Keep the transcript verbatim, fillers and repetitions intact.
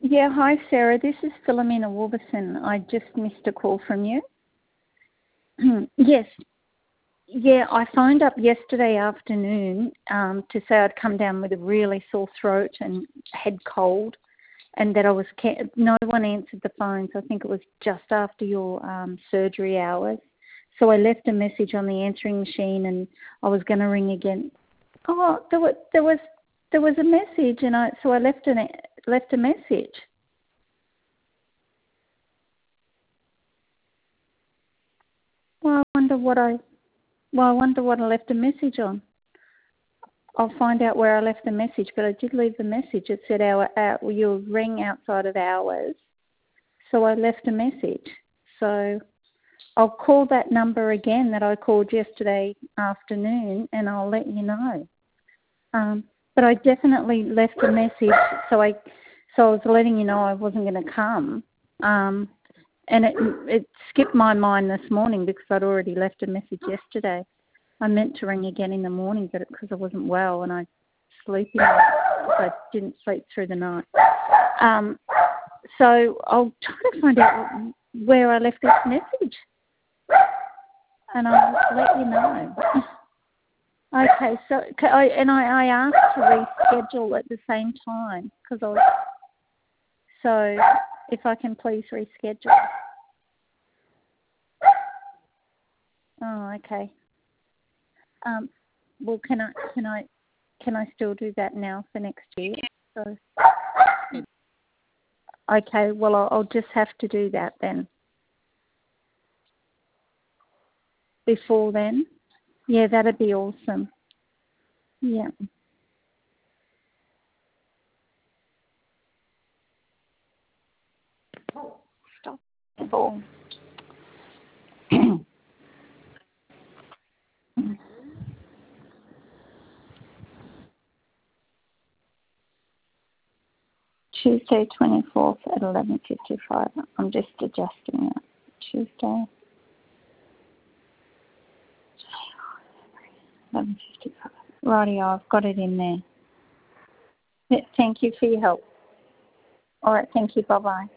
Yeah, hi Sarah. This is Philomena Warburton. I just missed a call from you. Yes. Yeah, I phoned up yesterday afternoon um, to say I'd come down with a really sore throat and head cold, and that I was ca- no one answered the phone. So I think it was just after your um, surgery hours. So I left a message on the answering machine, and I was going to ring again. Oh, there was there was there was a message, and I so I left an left a message. Well, I wonder what I well I wonder what I left a message on. I'll find out where I left the message, but I did leave the message. It said our, our you'll ring outside of hours, so I left a message. So I'll call that number again that I called yesterday afternoon, and I'll let you know. Um, but I definitely left a message, so I so I was letting you know I wasn't going to come. Um, and it it skipped my mind this morning because I'd already left a message yesterday. I meant to ring again in the morning, but because I wasn't well and I sleeping, I didn't sleep through the night. Um, so I'll try to find out where I left this message, and I'll let you know. Okay, so I, and I, I asked to reschedule at the same time because I was, so if I can please reschedule. Oh, okay. Um, well, can I can I can I still do that now for next year? So, okay. Well, I'll, I'll just have to do that then. Before then, yeah, that'd be awesome. Yeah. Stop. Ball. Tuesday, twenty-fourth at eleven fifty-five. I'm just adjusting that. Tuesday, eleven fifty-five. Rightio, I've got it in there. Thank you for your help. All right, thank you. Bye-bye.